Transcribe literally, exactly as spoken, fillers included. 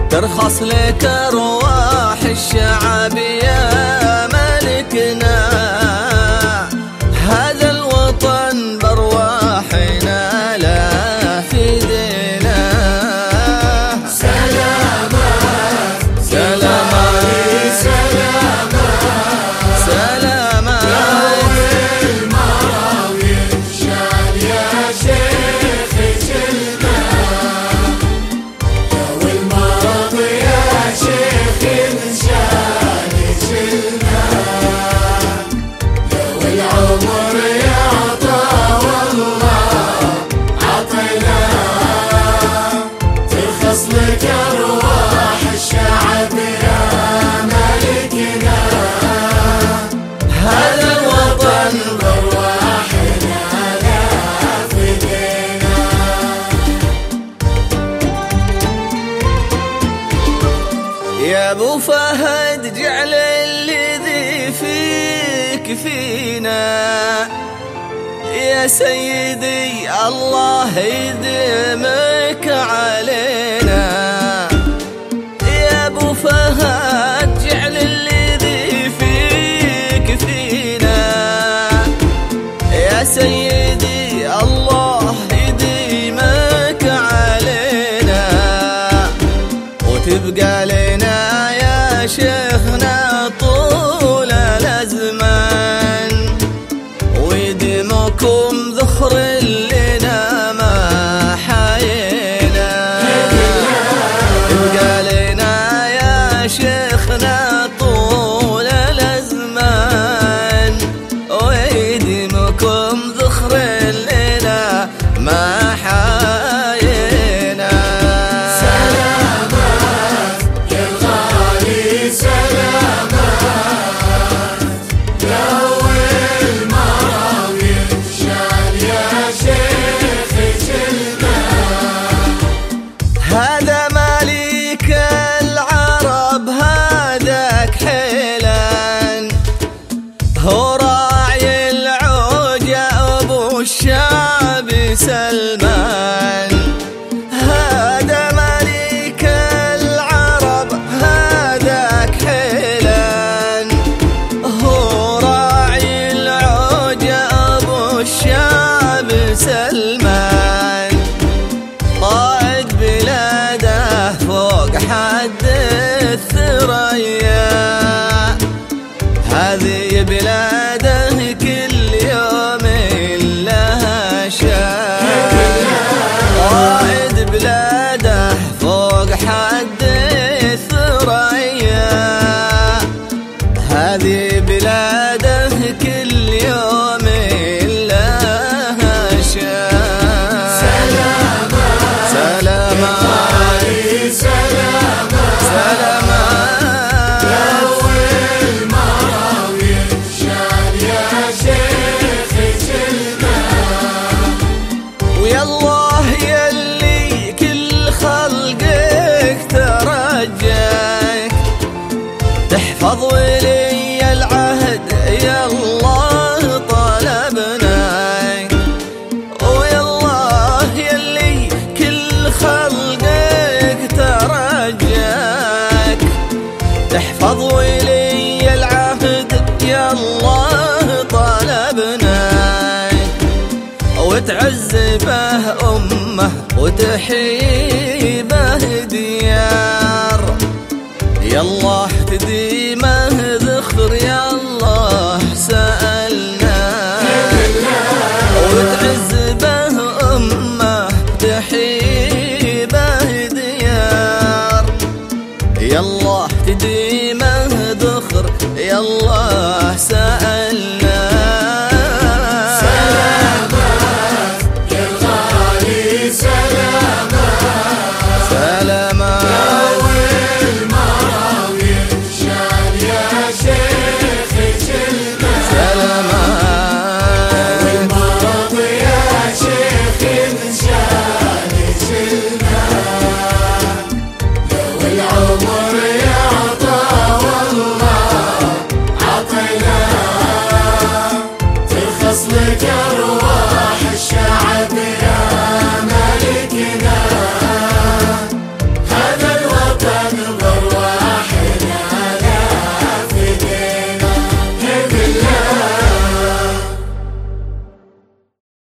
ترخص لك أرواح الشعب يا ملكنا. هذا الوطن بأرواحنا لا فدينا. سلامات سلامات سلامات سلامات يا المراوي انشال يا شيخ جلنا. لو المرض يا شيخ انشال جلنا. لو العمر يا عطا والله عطنا. ترخص لك أرواح الشعب يا ملكنا. هذا الوطن بأرواحنا لا فدينا. يا ابو فهد جعل الذي فيك فينا. يا سيدي الله يديمك علينا. يا ابو فهد جعل الذي فيك فينا. يا سيدي الله يديمك علينا. وتبقى لنا يا شيخنا طول الأزمان. ويديمكم ذخر لنا ما حيينا. تبقى لنا يا شيخنا طول الأزمان. ويديمكم ذخر لنا ما حيينا. سلامات يا الغالي سلامات. لو المراوي انشال يا شيخ جلنا. هذا ملك العرب هذاك حيلان. هو راعي العوجة أبو الشعب سلمان. هذا ملك العرب هذاك حيلان. هو راعي العوجة أبو الشعب سلمان. قائد بلاده فوق حد الثريا. هذه بلاده كل يوم لها شان. قائد بلاده فوق حد الثريا. هذه بلاده كل يوم لها شان. سلامات سلامات غالي سلامات. سلامات لو المراوي انشال يا شيخ جلنا. ويا الله يلي كل خلقك ترجاك. تحفظ ولي العهد يا الله طلبناك. ويا الله يلي كل خلقك ترجاك. تحفظ ولي العهد يا الله طلبناك. وتعز به أمه وتحيي به ديار. يا الله تديمه ذخر يا الله سألنا. وتعز به أمه تحيي به ديار. يا الله تديمه ذخر يا الله سألنا. سلامات يا الغالي سلامات. سلامات لو المراوي انشال يا شيخ جلنا. سلامات المرض يا شيخ انشال جلنا. لو العمر يا عطا والله عطنا. ترخص لك أرواح